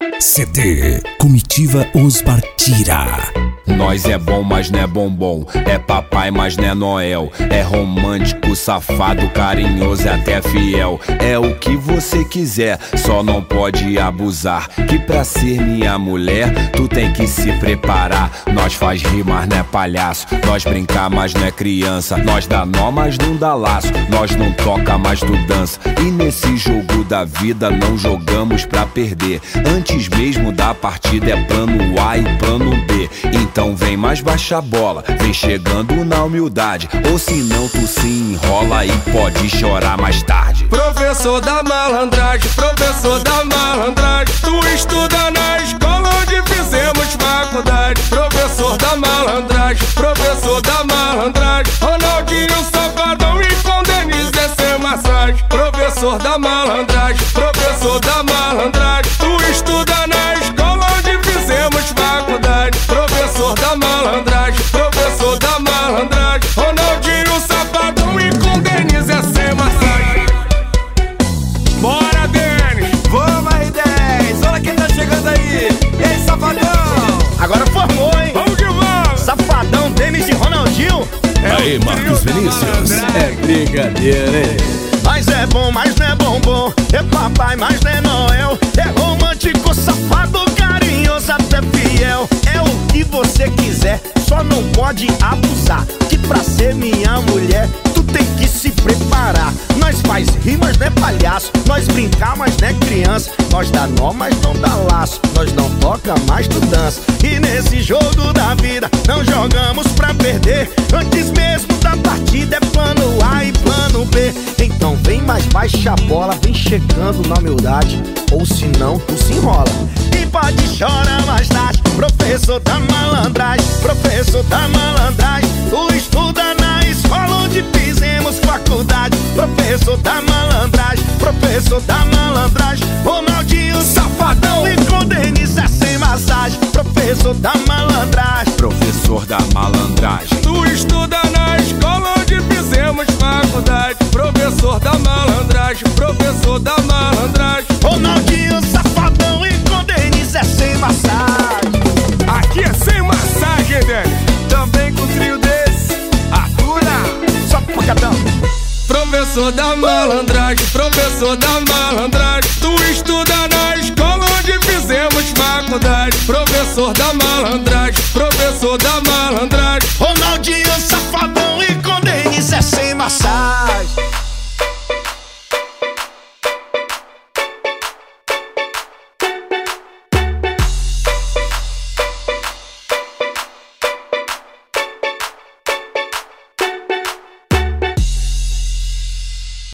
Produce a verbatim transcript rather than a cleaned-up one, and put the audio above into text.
C D Comitiva Os Partira. Nós é bom, mas não é bombom. É papai, mas não é Noel. É romântico, safado, carinhoso e até fiel. É o que você quiser, só não pode abusar. Que pra ser minha mulher, tu tem que se preparar. Nós faz rir, mas não é palhaço. Nós brincar, mas não é criança. Nós dá nó, mas não dá laço. Nós não toca, mas tu dança. E nesse jogo da vida não jogamos pra perder. Antes mesmo da partida é plano A e plano B. Então vem mais baixa a bola, vem chegando na humildade. Ou senão tu se enrola e pode chorar mais tarde. Professor da malandragem, professor da malandragem, tu estuda na escola onde fizemos faculdade. Professor da malandragem, professor da malandragem, Ronaldinho Safadão e com Denise é sem massagem. Professor da malandragem, professor da malandragem, tu estuda na escola onde fizemos faculdade. Professor da malandragem, professor da malandragem, Ronaldinho Safadão e com Denise é sem massagem. Bora, Denis! Vamos aí, dez! Olha quem tá chegando aí! E aí, Safadão? Agora formou, hein? Vamos que vamos! Safadão, Denis e Ronaldinho. É Aí, Marcos Vinícius. É brincadeira, hein? Mas é bom, mas não é bombom. É papai, mas não é Noel. É romântico, safado, carinhoso, até fiel. É o que você quiser, só não pode abusar. Que pra ser minha mulher, tu tem que se preparar. Nós faz rir, mas não é palhaço. Nós brincar, mas não é criança. Nós dá nó, mas não dá laço. Nós não toca, mas tu dança. E nesse jogo da vida, não jogamos pra perder. Antes mesmo da partida é plano A e plano B. Então vem mais baixa a bola, vem chegando na humildade. Ou senão tu se enrola e pode chorar mais tarde. Professor da malandragem, professor da malandragem, tu estuda na escola onde fizemos faculdade. Professor da malandragem, professor da malandragem, Ronaldinho Safadão e com Denise é sem massagem. Professor da malandragem, Professor da malandragem, tu estuda na escola onde fizemos faculdade. Professor da malandragem, professor da malandragem, Ronaldinho Safadão e com Denise é sem massagem. aqui é sem massagem, Denis. Também com trio desse, atura! Só pancadão. Professor da malandragem, professor da malandragem, tu estuda na escola onde fizemos faculdade. Professor da malandragem, professor da malandragem, Ronaldinho Safadão e com Denise é sem massagem.